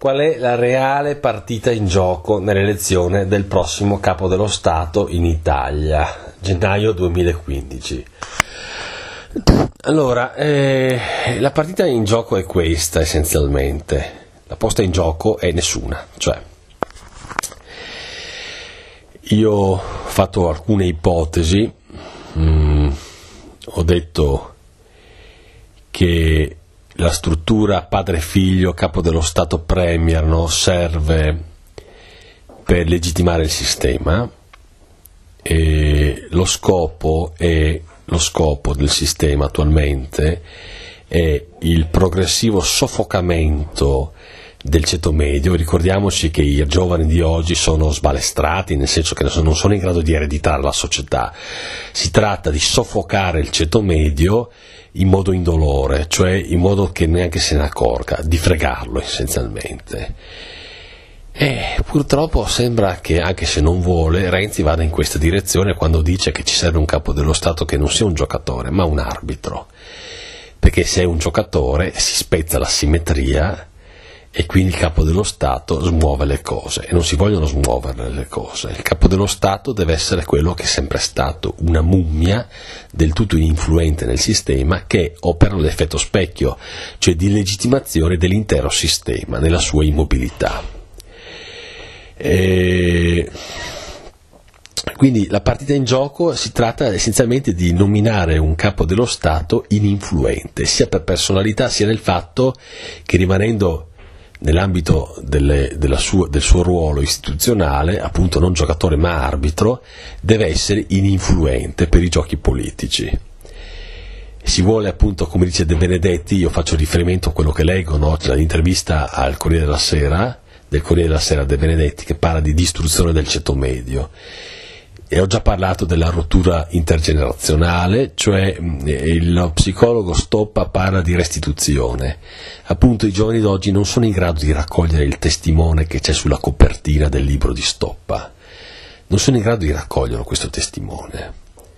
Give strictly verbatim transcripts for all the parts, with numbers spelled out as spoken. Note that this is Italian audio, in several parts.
qual è la reale partita in gioco nell'elezione del prossimo capo dello Stato in Italia, gennaio duemilaquindici. Allora, eh, la partita in gioco è questa essenzialmente. La posta in gioco è nessuna, cioè io ho fatto alcune ipotesi, mh, ho detto che la struttura padre-figlio, capo dello Stato premier, no, serve per legittimare il sistema, e lo scopo è lo scopo del sistema attualmente è il progressivo soffocamento del ceto medio. Ricordiamoci che i giovani di oggi sono sbalestrati, nel senso che non sono in grado di ereditare la società. Si tratta di soffocare il ceto medio in modo indolore, cioè in modo che neanche se ne accorga, di fregarlo essenzialmente. E purtroppo sembra che, anche se non vuole, Renzi vada in questa direzione quando dice che ci serve un capo dello Stato che non sia un giocatore ma un arbitro, perché se è un giocatore si spezza la simmetria e quindi il capo dello Stato smuove le cose, e non si vogliono smuovere le cose. Il capo dello Stato deve essere quello che è sempre stato, una mummia del tutto influente nel sistema, che opera l'effetto specchio, cioè di legittimazione dell'intero sistema nella sua immobilità. E quindi la partita in gioco si tratta essenzialmente di nominare un capo dello Stato ininfluente, sia per personalità sia nel fatto che, rimanendo nell'ambito delle, della sua, del suo ruolo istituzionale, appunto non giocatore ma arbitro, deve essere ininfluente per i giochi politici. Si vuole, appunto, come dice De Benedetti, io faccio riferimento a quello che leggo, no? C'è l'intervista al Corriere della Sera, del Corriere della Sera De Benedetti, che parla di distruzione del ceto medio. E ho già parlato della rottura intergenerazionale, cioè il psicologo Stoppa parla di restituzione. Appunto, i giovani d'oggi non sono in grado di raccogliere il testimone che c'è sulla copertina del libro di Stoppa, non sono in grado di raccoglierlo questo testimone,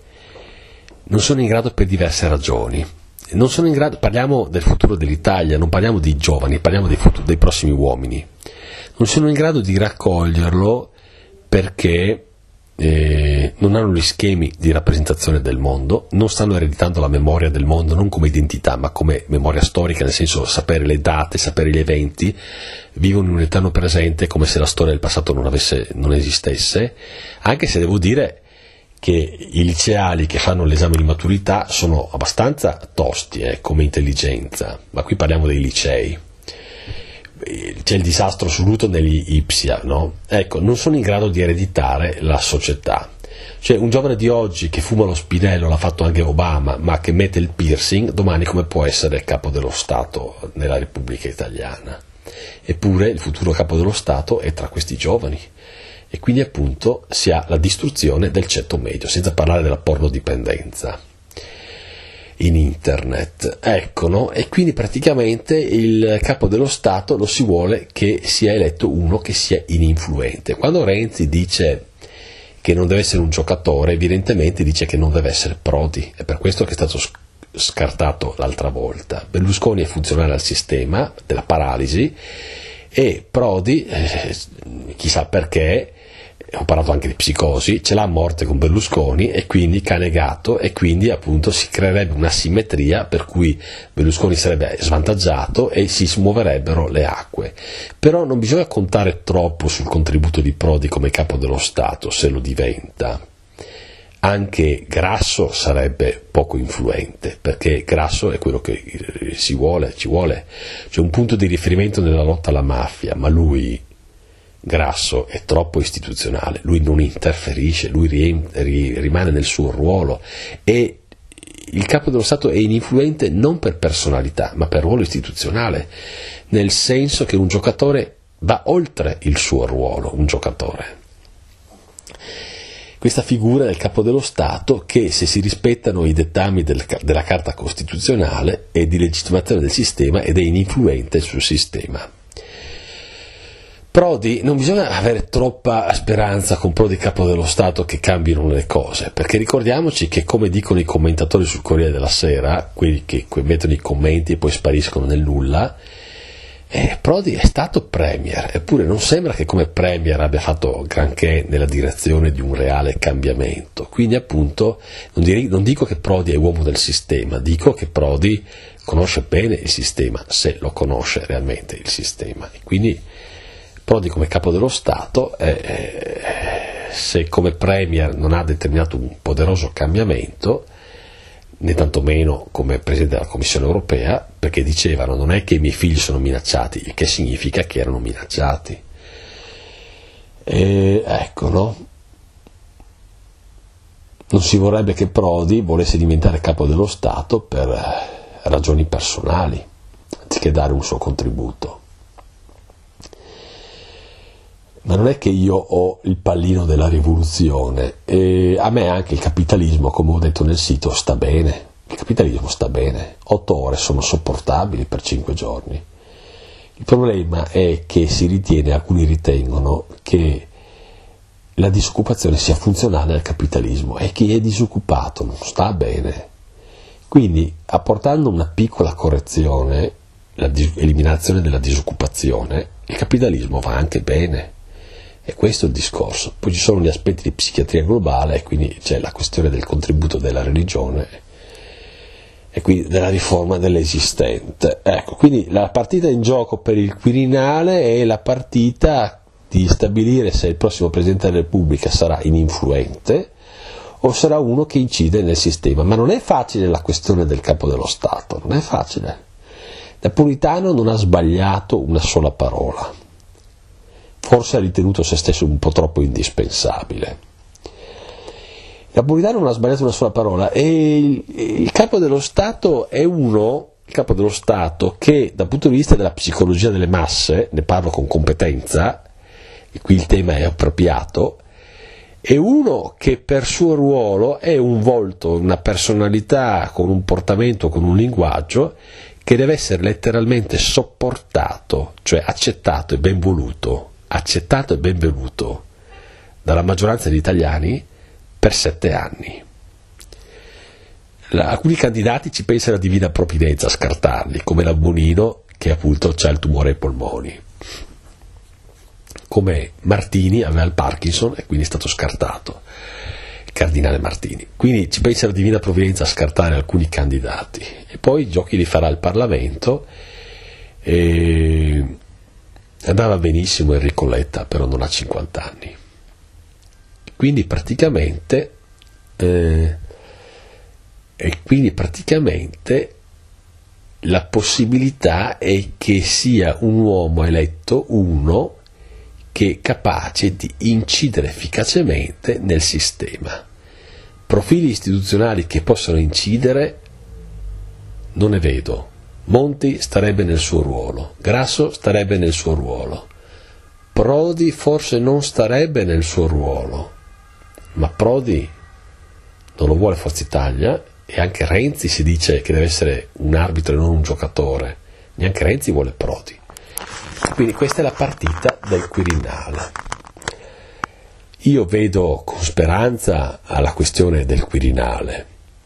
non sono in grado per diverse ragioni. Non sono in grado, parliamo del futuro dell'Italia, non parliamo di giovani, parliamo dei, futuri, dei prossimi uomini. Non sono in grado di raccoglierlo perché eh, non hanno gli schemi di rappresentazione del mondo, non stanno ereditando la memoria del mondo non come identità ma come memoria storica, nel senso sapere le date, sapere gli eventi, vivono in un eterno presente come se la storia del passato non, avesse, non esistesse, anche se devo dire che i liceali che fanno l'esame di maturità sono abbastanza tosti eh, come intelligenza, ma qui parliamo dei licei. C'è il disastro assoluto negli Ipsia, no? Ecco, non sono in grado di ereditare la società. Cioè, un giovane di oggi che fuma lo spinello, l'ha fatto anche Obama, ma che mette il piercing, domani come può essere capo dello Stato nella Repubblica Italiana? Eppure il futuro capo dello Stato è tra questi giovani. E quindi, appunto, si ha la distruzione del ceto medio, senza parlare della pornodipendenza in internet, ecco, no? E quindi praticamente il capo dello Stato lo si vuole che sia eletto uno che sia ininfluente. Quando Renzi dice che non deve essere un giocatore, evidentemente dice che non deve essere Prodi, è per questo che è stato scartato l'altra volta. Berlusconi è funzionale al sistema della paralisi e Prodi, eh, chissà perché, ho parlato anche di psicosi, ce l'ha a morte con Berlusconi e quindi cane gatto, e quindi appunto si creerebbe una simmetria per cui Berlusconi sarebbe svantaggiato e si smuoverebbero le acque. Però non bisogna contare troppo sul contributo di Prodi come capo dello Stato, se lo diventa. Anche Grasso sarebbe poco influente, perché Grasso è quello che si vuole, ci vuole, c'è un punto di riferimento nella lotta alla mafia, ma lui, Grasso, è troppo istituzionale, lui non interferisce, lui rimane nel suo ruolo, e il capo dello Stato è ininfluente non per personalità ma per ruolo istituzionale, nel senso che un giocatore va oltre il suo ruolo, un giocatore. Questa figura del capo dello Stato che, se si rispettano i dettami del, della Carta Costituzionale, è di legittimazione del sistema ed è ininfluente sul sistema. Prodi, non bisogna avere troppa speranza con Prodi capo dello Stato che cambino le cose, perché ricordiamoci che, come dicono i commentatori sul Corriere della Sera, quelli che mettono i commenti e poi spariscono nel nulla, Eh, Prodi è stato premier, eppure non sembra che come premier abbia fatto granché nella direzione di un reale cambiamento. Quindi appunto non, direi, non dico che Prodi è uomo del sistema, dico che Prodi conosce bene il sistema, se lo conosce realmente il sistema. E quindi Prodi come capo dello Stato, eh, se come premier non ha determinato un poderoso cambiamento, né tantomeno come Presidente della Commissione Europea, perché dicevano non è che i miei figli sono minacciati, il che significa che erano minacciati. E, ecco, no? Non si vorrebbe che Prodi volesse diventare capo dello Stato per ragioni personali, anziché dare un suo contributo. Ma non è che io ho il pallino della rivoluzione, e a me anche il capitalismo, come ho detto nel sito, sta bene. Il capitalismo sta bene, otto ore sono sopportabili per cinque giorni. Il problema è che si ritiene, alcuni ritengono, che la disoccupazione sia funzionale al capitalismo e chi è disoccupato non sta bene. Quindi, apportando una piccola correzione, l'eliminazione della disoccupazione, il capitalismo va anche bene. E questo è il discorso. Poi ci sono gli aspetti di psichiatria globale, e quindi c'è la questione del contributo della religione e quindi della riforma dell'esistente. Ecco, quindi la partita in gioco per il Quirinale è la partita di stabilire se il prossimo Presidente della Repubblica sarà ininfluente o sarà uno che incide nel sistema. Ma non è facile la questione del capo dello Stato, non è facile. Napolitano non ha sbagliato una sola parola. Forse ha ritenuto se stesso un po' troppo indispensabile. Napolitano non ha sbagliato una sola parola e il, il capo dello Stato è uno, il capo dello Stato che dal punto di vista della psicologia delle masse, ne parlo con competenza, e qui il tema è appropriato, è uno che per suo ruolo è un volto, una personalità con un portamento, con un linguaggio che deve essere letteralmente sopportato, cioè accettato e ben voluto. accettato e benvenuto dalla maggioranza degli italiani per sette anni. La, alcuni candidati ci pensa la divina provvidenza a scartarli, come la Bonino che appunto ha il tumore ai polmoni, come Martini aveva il Parkinson e quindi è stato scartato, il cardinale Martini. Quindi ci pensa la divina provvidenza a scartare alcuni candidati e poi i giochi li farà il Parlamento. E andava benissimo Enrico Letta, però non ha cinquanta anni. Quindi praticamente eh, e quindi praticamente la possibilità è che sia un uomo eletto, uno che è capace di incidere efficacemente nel sistema. Profili istituzionali che possono incidere non ne vedo. Monti starebbe nel suo ruolo, Grasso starebbe nel suo ruolo, Prodi forse non starebbe nel suo ruolo, ma Prodi non lo vuole Forza Italia e anche Renzi si dice che deve essere un arbitro e non un giocatore, neanche Renzi vuole Prodi. Quindi questa è la partita del Quirinale. Io vedo con speranza alla questione del Quirinale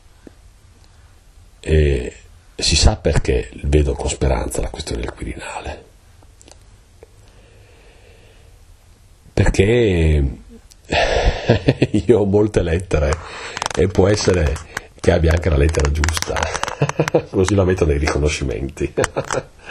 e si sa perché vedo con speranza la questione del Quirinale, perché io ho molte lettere e può essere che abbia anche la lettera giusta, così la metto nei riconoscimenti.